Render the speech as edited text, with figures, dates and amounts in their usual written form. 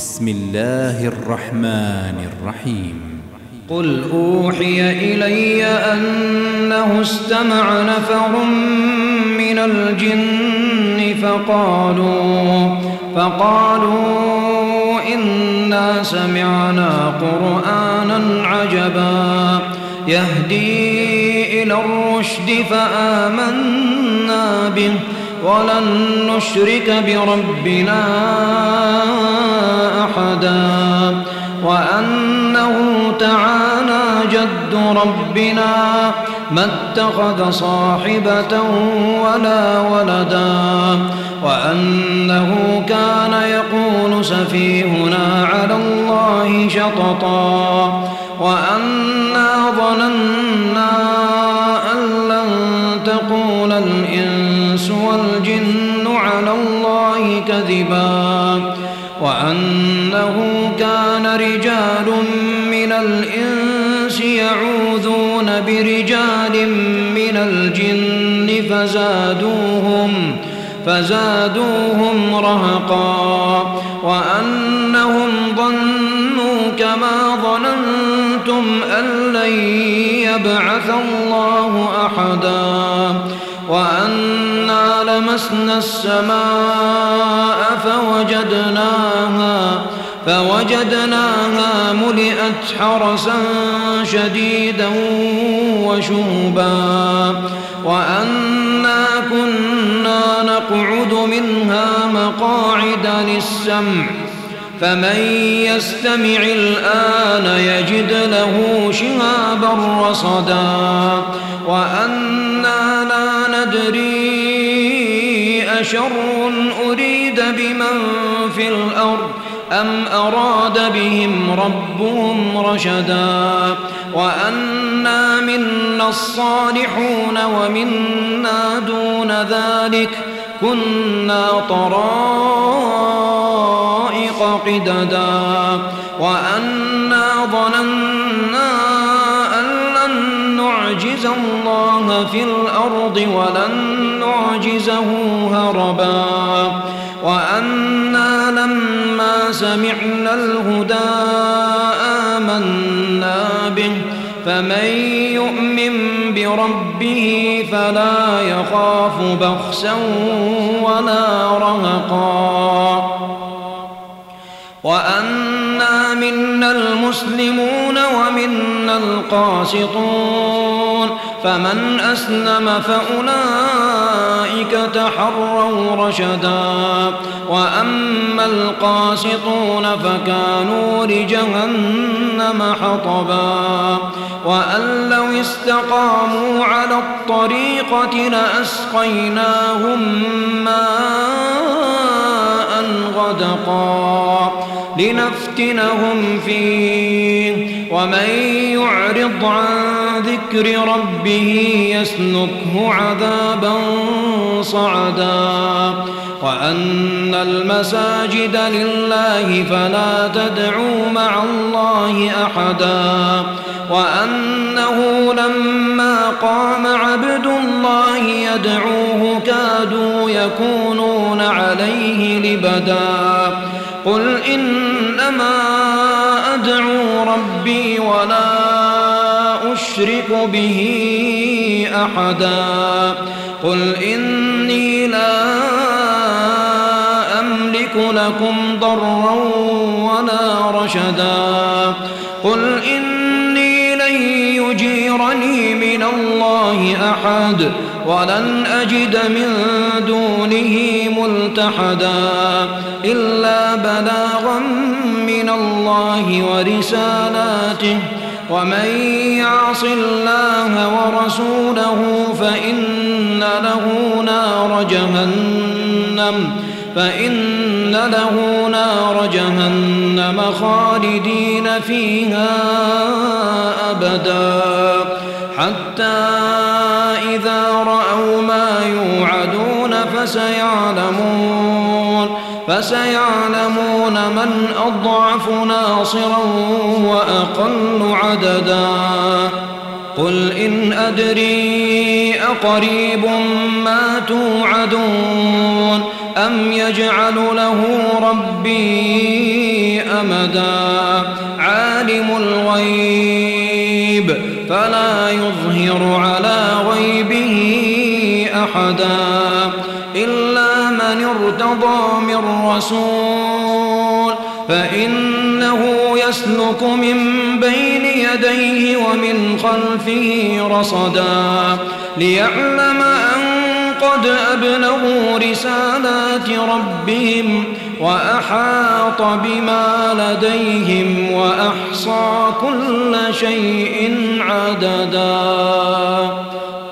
بسم الله الرحمن الرحيم. قل أوحي إلي أنه استمع نفر من الجن فقالوا إنا سمعنا قرآنا عجبا يهدي إلى الرشد فآمنا به ولن نشرك بربنا أحدا وأنه تعالى جد ربنا ما اتخذ صاحبة ولا ولدا وأنه كان يقول سفيهنا على الله شططا وأنا ظننا أن لن تقول الإنس والجن على الله كذبا وأنه كان رجال من الإنس يعوذون برجال من الجن فزادوهم رهقا وأنهم ظنوا كما ظننتم أن لن يبعث الله أحدا وأنا لمسنا السماء فوجدناها ملئت حرسا شديدا وشهبا وأنا كنا نقعد منها مقاعد للسمع فمن يستمع الآن يجد له شهابا رصدا وأنا لا ندري أشر أريد بمن في الأرض أم أراد بهم ربهم رشدا وأنا منا الصالحون ومنا دون ذلك كنا طرائق قددا وأنا ظننا أن لن نعجز الله في الأرض ولن نعجزه هربا وأنا لما سمعنا الهدى آمنا به فمن يؤمن بربه فلا يخاف بخسا ولا رهقا وأنا منا المسلمون ومنا القاسطون فمن أسلم فأولئك تحروا رشدا وأما القاسطون فكانوا لجهنم حطبا وأن لو استقاموا على الطريقة لأسقيناهم ماء غدقا لنفتنهم فيه ومن يعرض عن ذكر ربه يسلكه عذابا صعدا وأن المساجد لله فلا تدعوا مع الله أحدا وأنه لما قام عبد الله يدعوه كادوا يكونون عليه لبدا قل إنما أدعو ربي ولا أشرك به أحدا قل إني لا أملك لكم ضرا ولا رشدا قل إني لن يجيرني من الله أحد ولن أجد من دونه ملتحدا إلا بلاغا من الله ورسالاته ومن يعص الله ورسوله فإن له نار جهنم خالدين فيها أبدا حتى إذا رأوا ما يوعدون فسيعلمون من أضعف ناصرا وأقل عددا قل إن أدري أقريب ما توعدون أم يجعل له ربي أمدا عالم الغيب فلا يظهر على غيبه أحدا إلا من ارتضى من رسول فإنه يسلك من بين يديه ومن خلفه رصدا ليعلم أن قد أبلغوا رسالات ربهم وأحاط بما لديهم وأحصى كل شيء عددا.